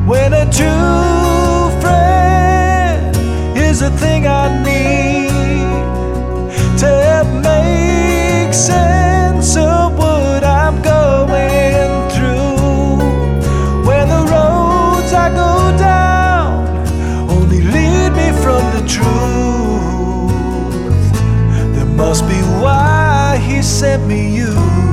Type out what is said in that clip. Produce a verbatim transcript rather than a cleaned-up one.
when a true friend is the thing I need to help make sense of what I'm going through. When the roads I go down only lead me from the truth, there must be why he sent me you.